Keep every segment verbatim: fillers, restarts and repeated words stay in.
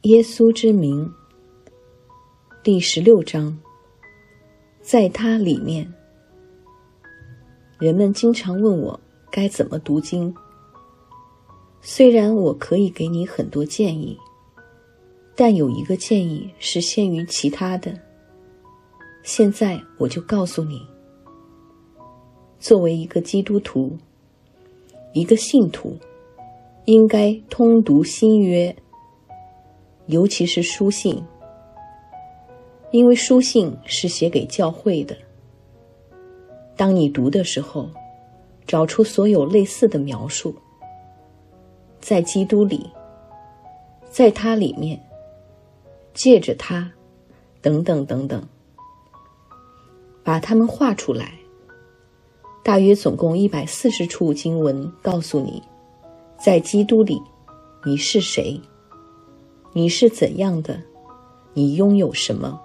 耶稣之名，第十六章，在他里面。人们经常问我该怎么读经，虽然我可以给你很多建议，但有一个建议是先于其他的。现在我就告诉你，作为一个基督徒，一个信徒，应该通读新约，尤其是书信，因为书信是写给教会的。当你读的时候，找出所有类似的描述，在基督里，在他里面，借着他，等等等等，把它们画出来。大约总共一百四十处经文告诉你，在基督里你是谁，你是怎样的，你拥有什么。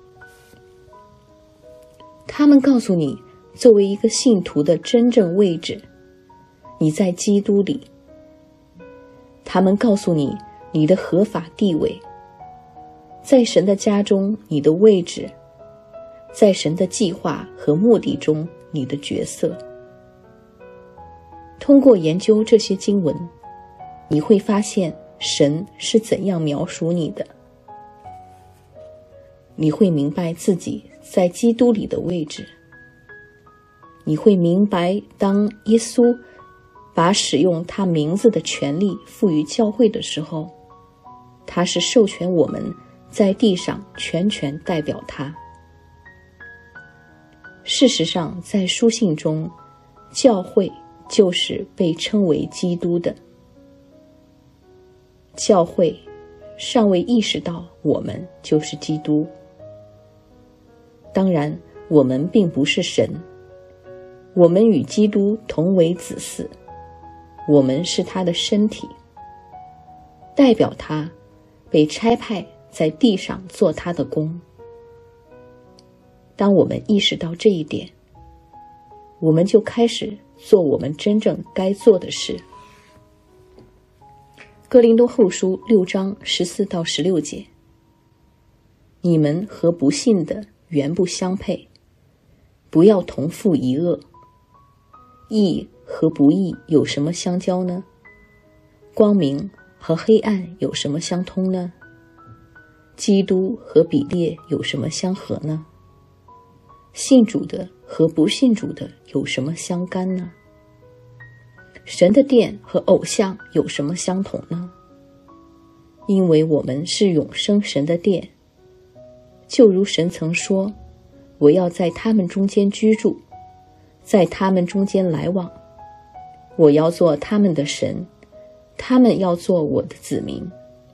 他们告诉你作为一个信徒的真正位置，你在基督里。他们告诉你你的合法地位，在神的家中你的位置，在神的计划和目的中你的角色。通过研究这些经文，你会发现神是怎样描述你的。你会明白自己在基督里的位置。你会明白，当耶稣把使用他名字的权利赋予教会的时候，他是授权我们在地上全权代表他。事实上，在书信中，教会就是被称为基督的。教会尚未意识到我们就是基督。当然，我们并不是神，我们与基督同为子嗣，我们是他的身体，代表他，被差派在地上做他的工。当我们意识到这一点，我们就开始做我们真正该做的事。哥林多后书六章十四到十六节，你们和不信的原不相配，不要同负一恶。义和不义有什么相交呢？光明和黑暗有什么相通呢？基督和比列有什么相合呢？信主的和不信主的有什么相干呢？神的殿和偶像有什么相同呢？因为我们是永生神的殿，就如神曾说，我要在他们中间居住，在他们中间来往，我要做他们的神，他们要做我的子民。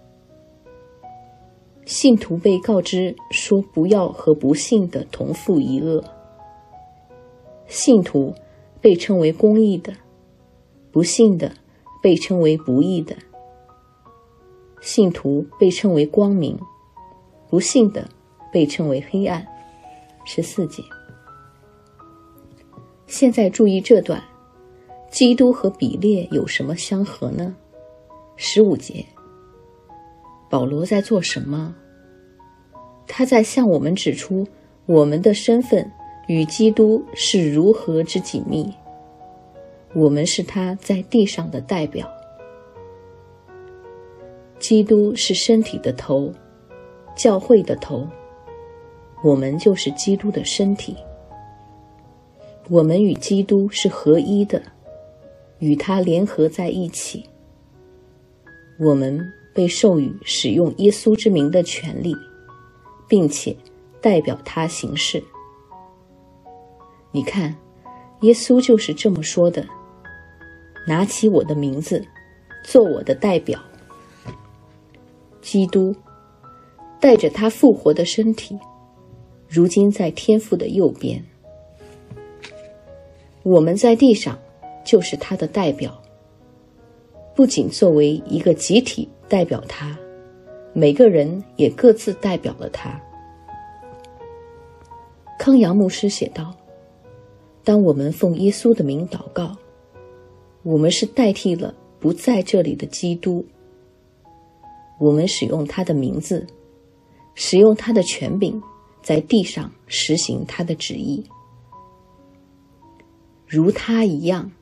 信徒被告知说不要和不信的同负一恶。信徒被称为公义的，不信的被称为不义的。信徒被称为光明，不信的被称为黑暗。十四节。现在注意这段，基督和比列有什么相合呢？十五节。保罗在做什么？他在向我们指出我们的身份与基督是如何之紧密。我们是他在地上的代表。基督是身体的头，教会的头，我们就是基督的身体。我们与基督是合一的，与他联合在一起。我们被授予使用耶稣之名的权利，并且代表他行事。你看，耶稣就是这么说的，拿起我的名字，做我的代表。基督带着他复活的身体，如今在天父的右边。我们在地上就是他的代表，不仅作为一个集体代表他，每个人也各自代表了他。康阳牧师写道，当我们奉耶稣的名祷告，我们是代替了不在这里的基督。 我们使用他的名字，使用他的权柄，在地上实行他的旨意，如他一样。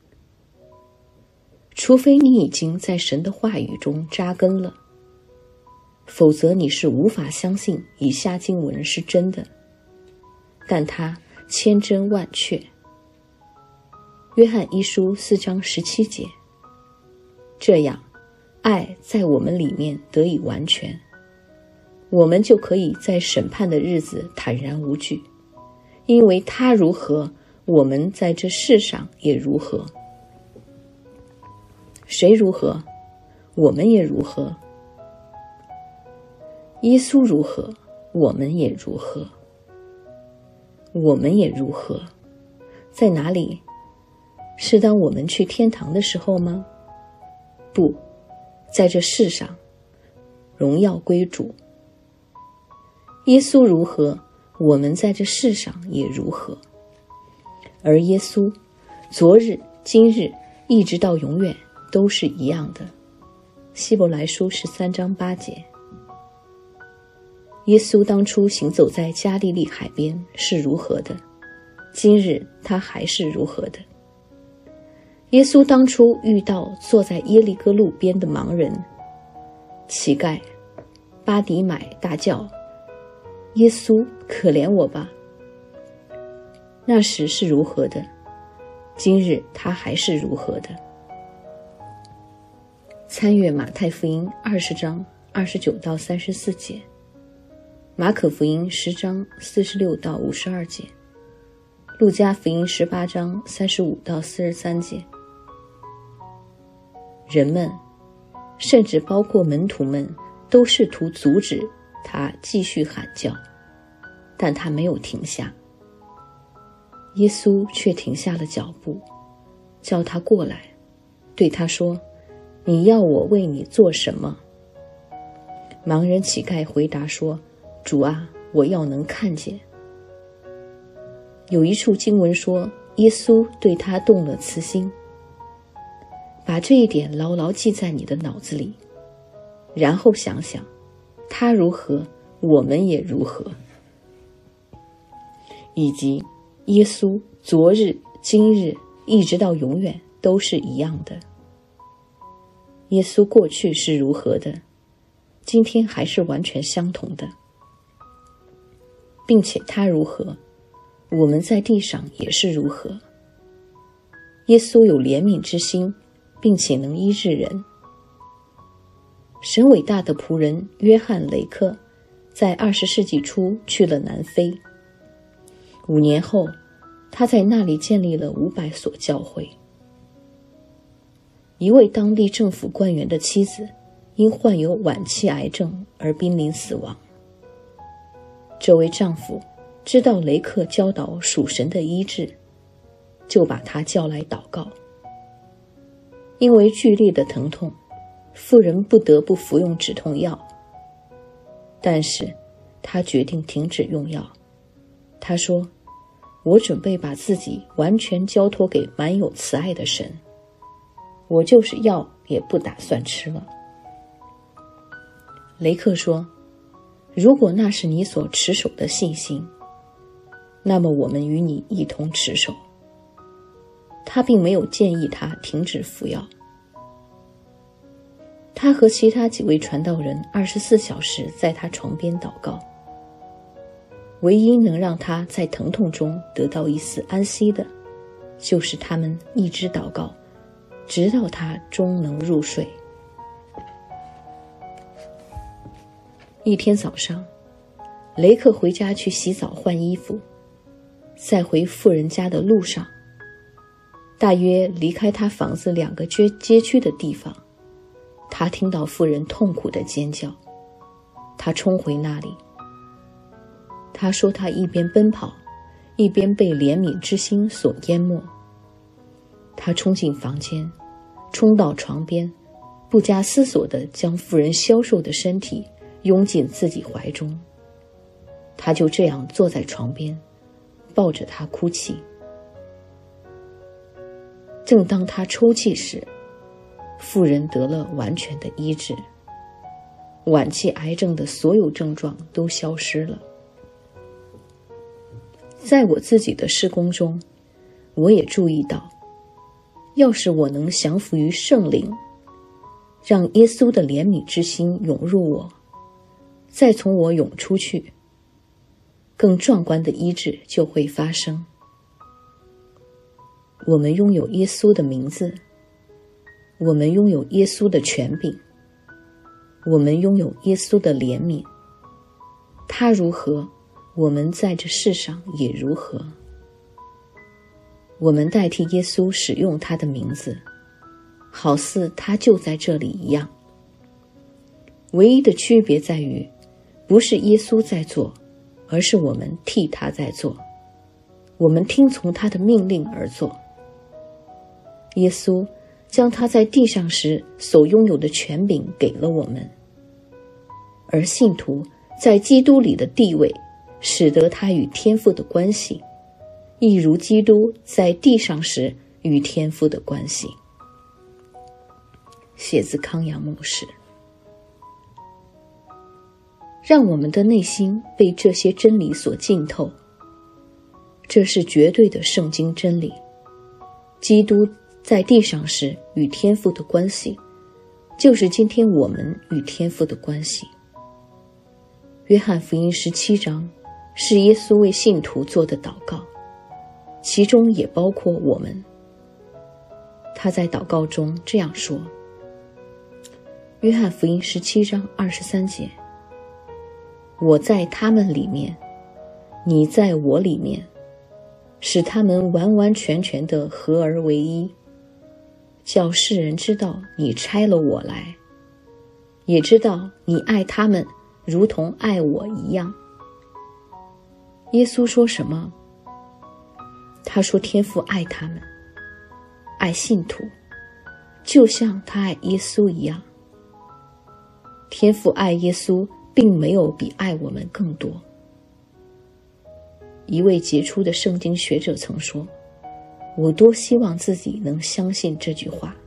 除非你已经在神的话语中扎根了，否则你是无法相信以下经文是真的，但它千真万确。约翰一书四章十七节，这样爱在我们里面得以完全，我们就可以在审判的日子坦然无惧，因为他如何，我们在这世上也如何。谁如何，我们也如何。耶稣如何，我们也如何。我们也如何，在哪里？是当我们去天堂的时候吗？不，在这世上，荣耀归主。耶稣如何，我们在这世上也如何。而耶稣，昨日、今日，一直到永远，都是一样的。希伯来书十三章八节。耶稣当初行走在加利利海边是如何的，今日他还是如何的。耶稣当初遇到坐在耶利哥路边的盲人、乞丐，巴底买大叫：耶稣，可怜我吧！那时是如何的，今日他还是如何的。参阅马太福音二十章二十九到三十四节，马可福音十章四十六到五十二节，路加福音十八章三十五到四十三节。人们，甚至包括门徒们，都试图阻止他继续喊叫，但他没有停下。耶稣却停下了脚步，叫他过来，对他说：你要我为你做什么？盲人乞丐回答说：主啊，我要能看见。有一处经文说，耶稣对他动了慈心。把这一点牢牢记在你的脑子里，然后想想，他如何，我们也如何。以及耶稣昨日、今日，一直到永远都是一样的。耶稣过去是如何的，今天还是完全相同的，并且他如何，我们在地上也是如何。耶稣有怜悯之心，并且能医治人。神伟大的仆人约翰雷克在二十世纪初去了南非，五年后他在那里建立了五百所教会。一位当地政府官员的妻子因患有晚期癌症而濒临死亡。这位丈夫知道雷克教导属神的医治，就把他叫来祷告。因为剧烈的疼痛，妇人不得不服用止痛药，但是她决定停止用药。她说：我准备把自己完全交托给满有慈爱的神，我就是药也不打算吃了。雷克说：如果那是你所持守的信心，那么我们与你一同持守。他并没有建议他停止服药。他和其他几位传道人二十四小时在他床边祷告。唯一能让他在疼痛中得到一丝安息的，就是他们一直祷告，直到他终能入睡。一天早上，雷克回家去洗澡换衣服，在回妇人家的路上，大约离开他房子两个街街区的地方，他听到妇人痛苦的尖叫。他冲回那里。他说他一边奔跑，一边被怜悯之心所淹没。他冲进房间，冲到床边，不加思索地将妇人消瘦的身体拥进自己怀中。他就这样坐在床边，抱着她哭泣。正当他抽泣时，妇人得了完全的医治。 晚期癌症的所有症状都消失了。在我自己的事工中，我也注意到，要是我能降服于圣灵，让耶稣的怜悯之心涌入我，再从我涌出去，更壮观的医治就会发生。我们拥有耶稣的名字，我们拥有耶稣的权柄，我们拥有耶稣的怜悯，他如何，我们在这世上也如何。我们代替耶稣使用他的名字，好似他就在这里一样。唯一的区别在于，不是耶稣在做，而是我们替他在做，我们听从他的命令而做。耶稣将他在地上时所拥有的权柄给了我们，而信徒在基督里的地位，使得他与天父的关系，一如基督在地上时与天父的关系。写自康阳牧师。让我们的内心被这些真理所浸透，这是绝对的圣经真理。基督在地上时与天父的关系，就是今天我们与天父的关系。约翰福音十七章是耶稣为信徒做的祷告，其中也包括我们。他在祷告中这样说，约翰福音十七章二十三节，我在他们里面，你在我里面，使他们完完全全的合而为一，叫世人知道你差了我来，也知道你爱他们如同爱我一样。耶稣说什么？他说天父爱他们，爱信徒，就像他爱耶稣一样。天父爱耶稣并没有比爱我们更多。一位杰出的圣经学者曾说，我多希望自己能相信这句话。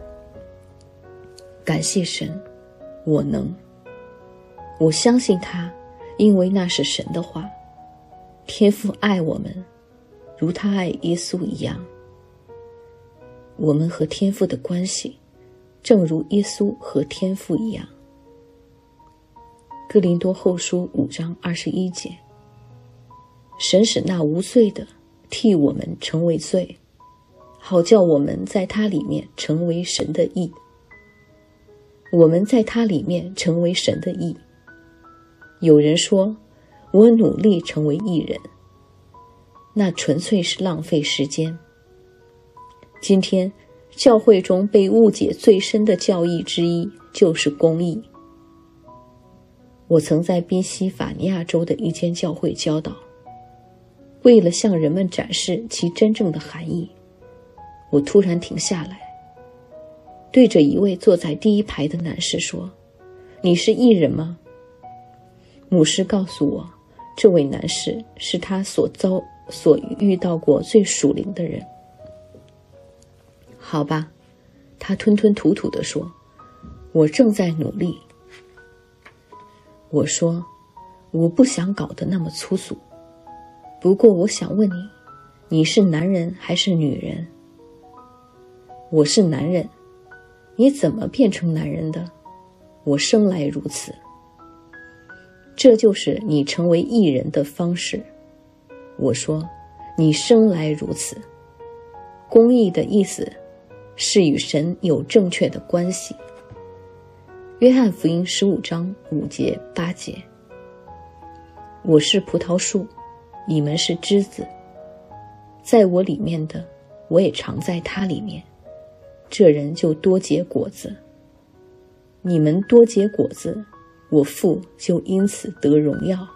感谢神，我能。我相信他，因为那是神的话。天父爱我们，如他爱耶稣一样。我们和天父的关系，正如耶稣和天父一样。哥林多后书五章二十一节，神使那无罪的替我们成为罪，好叫我们在他里面成为神的义。我们在他里面成为神的义。有人说，我努力成为义人，那纯粹是浪费时间。今天教会中被误解最深的教义之一就是公义。我曾在宾夕法尼亚州的一间教会教导，为了向人们展示其真正的含义，我突然停下来，对着一位坐在第一排的男士说，你是义人吗？牧师告诉我，这位男士是他所遭所遇到过最属灵的人。好吧，他吞吞吐吐地说，我正在努力。我说，我不想搞得那么粗俗，不过我想问你，你是男人还是女人？我是男人。你怎么变成男人的？我生来如此。这就是你成为义人的方式。我说，你生来如此。公义的意思是与神有正确的关系。约翰福音十五章五节八节，我是葡萄树，你们是枝子，在我里面的，我也常在他里面，这人就多结果子。你们多结果子，我父就因此得荣耀。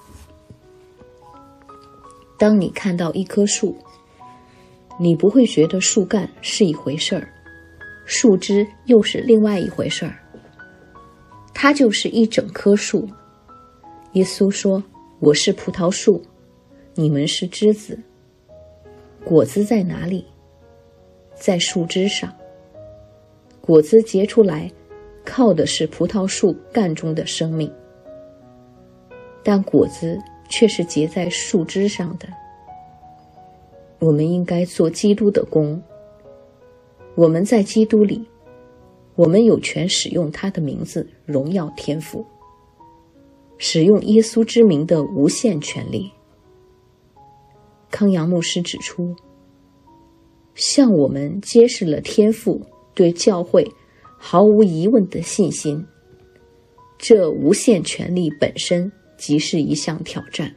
当你看到一棵树，你不会觉得树干是一回事儿，树枝又是另外一回事儿，它就是一整棵树。耶稣说，我是葡萄树，你们是枝子。果子在哪里？在树枝上。果子结出来， 靠的是葡萄树干中的生命，但果子却是结在树枝上的。我们应该做基督的工，我们在基督里，我们有权使用他的名字荣耀天父，使用耶稣之名的无限权利。康阳牧师指出，向我们揭示了天父对教会毫无疑问的信心，这无限权利本身即是一项挑战。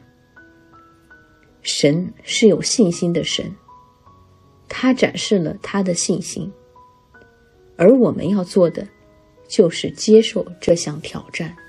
神是有信心的神，他展示了他的信心，而我们要做的就是接受这项挑战。